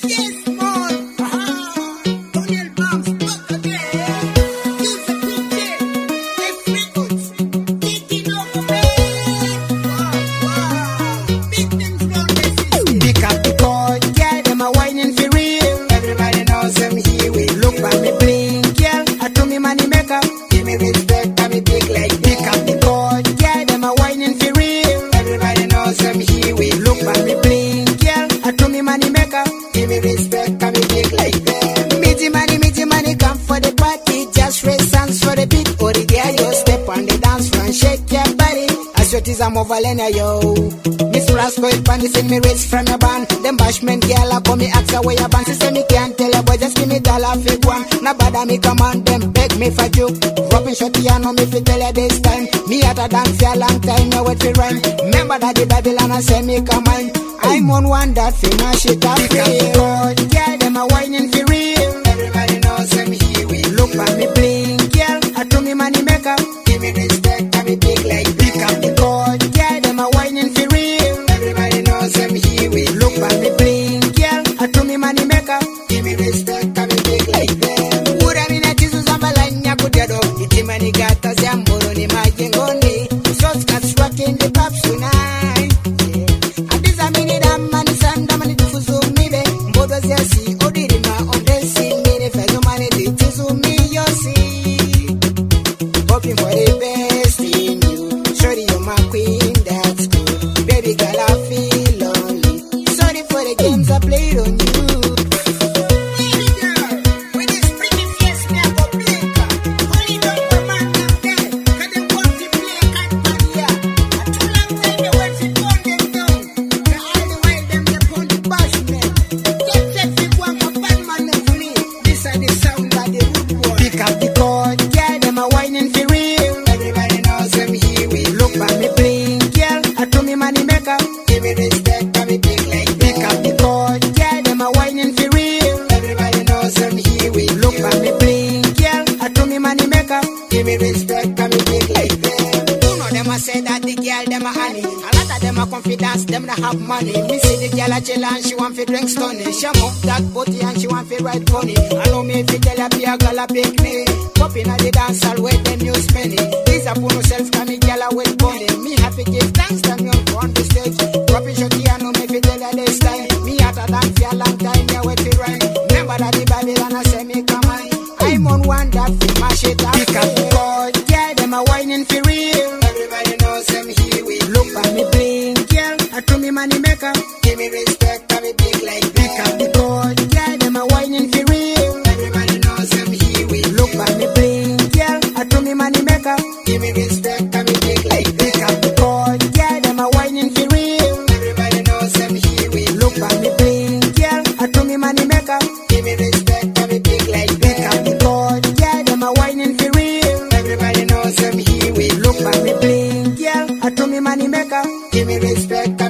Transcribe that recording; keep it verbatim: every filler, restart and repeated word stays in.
I'm over Lena, yo. Miss Rasco, it pan, sing me race from your band. Them bashment girl, I call me ask away your band. She say me can't tell you, boy, just give me dollar fig one. Now bother me, come on, them beg me for you. Rubbing shorty, I know me fi tell you this time. Me at a dance for a long time, now wait for rhyme. Remember that the Babylon, I say me come on. I'm on one that fi mash it up. Girl, yeah, them a whining for real. Everybody knows them here we look at me blink, girl. I do me money maker. Give me respect, I me big like pick up the cord. Yeah, them a whining for real. Everybody knows them here we look at me blink, girl. I do me money maker. Give me respect, I me big like them. Would I mean that Jesus on my line, ya could get up. Iti money got us, ya moro ni majengoni. So scats rocking the pop tonight. Yeah. And this a minute, I'm money, son, the money to fuzu me, be. Mbodo zia si, odiri ma on the scene. Mini fedo money, the tizu me, yo see. Hoping for the best in you. Shorty, you're my queen, that's good. Baby girl, I feel lonely. Sorry for the games I played on you. Confidence, them that have money. Me see the girl a chill and she want to drink stoney. She move that booty and she want to ride pony. I know me if you tell her be a girl a pick me. Pop in at the dance hall where them use penny. These are for myself, can me girl a with pony. Me happy give thanks to me on the stage. Dropping shorty, I know me if you tell her this time. Me at a dance for a long time, yeah, wait to rhyme. Remember that the Babylon I say me come on. I'm on one that fi mash it up. Pick up the boy, yeah, them a whining for real. Everybody knows them here we look at me blink. I do me money maker. Give me respect, I be big like pick up the cord. Yeah, them a whining for real. Everybody knows I'm here we look at me blink. Yeah, I do me money maker. Give me respect, I be big like pick up the cord. Yeah, them a whining for real. Everybody knows I'm here we look at me blink. Yeah, I do me money maker. Give me respect, I be big like pick up the cord. Yeah, them a whining for real. Everybody knows I'm here we look at me blink. Yeah, I do me money maker. Give me respect.